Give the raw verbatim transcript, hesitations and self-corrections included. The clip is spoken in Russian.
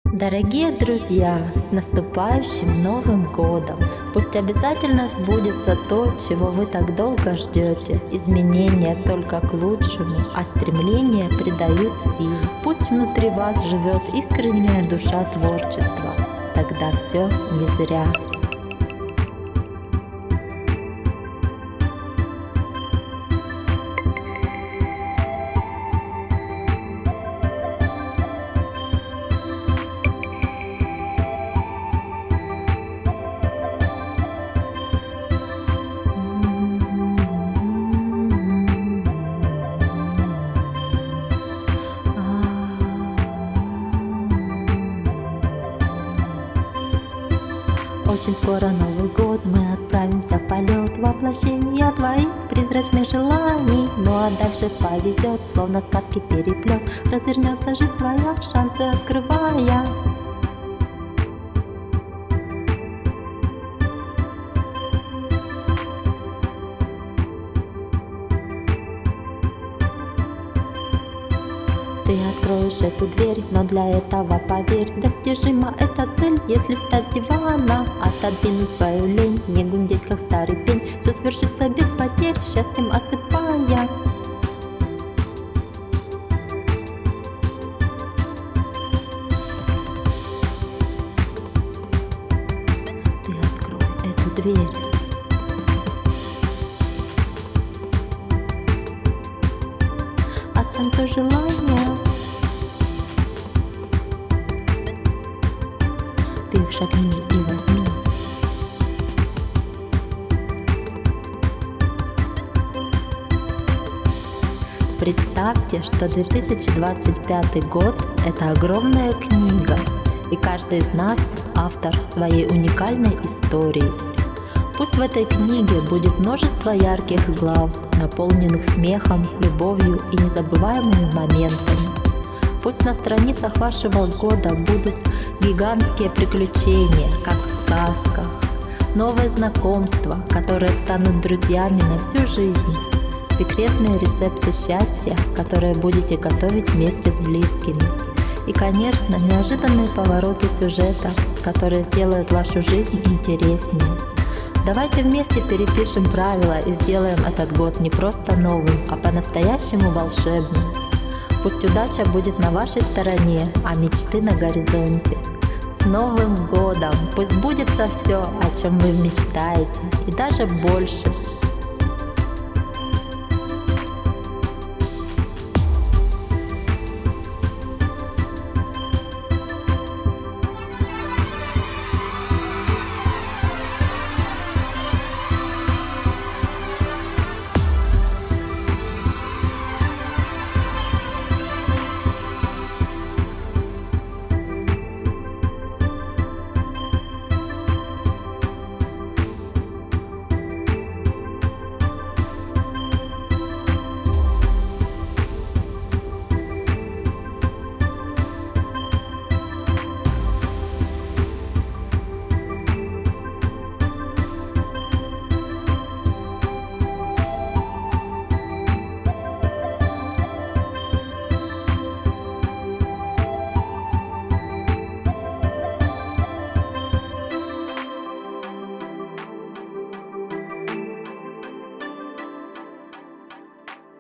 Дорогие друзья, с наступающим Новым годом! Пусть обязательно сбудется то, чего вы так долго ждете. Изменения только к лучшему, а стремления придают сил. Пусть внутри вас живет искренняя душа творчества. Тогда все не зря. Очень скоро Новый год, мы отправимся в полет, воплощение твоих призрачных желаний. Ну а дальше повезет, словно сказки переплет, развернется жизнь твоя, шансы открывая. Ты откроешь эту дверь, но для этого, поверь, достижима эта цель, если встать с дивана, отодвинуть свою лень, не гундеть, как старый пень. Все свершится без потерь, счастьем осыпая. Ты открой эту дверь. Танцуй желания, ты их шагни и возьми. Представьте, что две тысячи двадцать пятый год – это огромная книга, и каждый из нас автор своей уникальной истории. Пусть в этой книге будет множество ярких глав, наполненных смехом, любовью и незабываемыми моментами. Пусть на страницах вашего года будут гигантские приключения, как в сказках, новые знакомства, которые станут друзьями на всю жизнь, секретные рецепты счастья, которые будете готовить вместе с близкими, и, конечно, неожиданные повороты сюжета, которые сделают вашу жизнь интереснее. Давайте вместе перепишем правила и сделаем этот год не просто новым, а по-настоящему волшебным. Пусть удача будет на вашей стороне, а мечты на горизонте. С Новым годом! Пусть сбудется все, о чем вы мечтаете, и даже больше.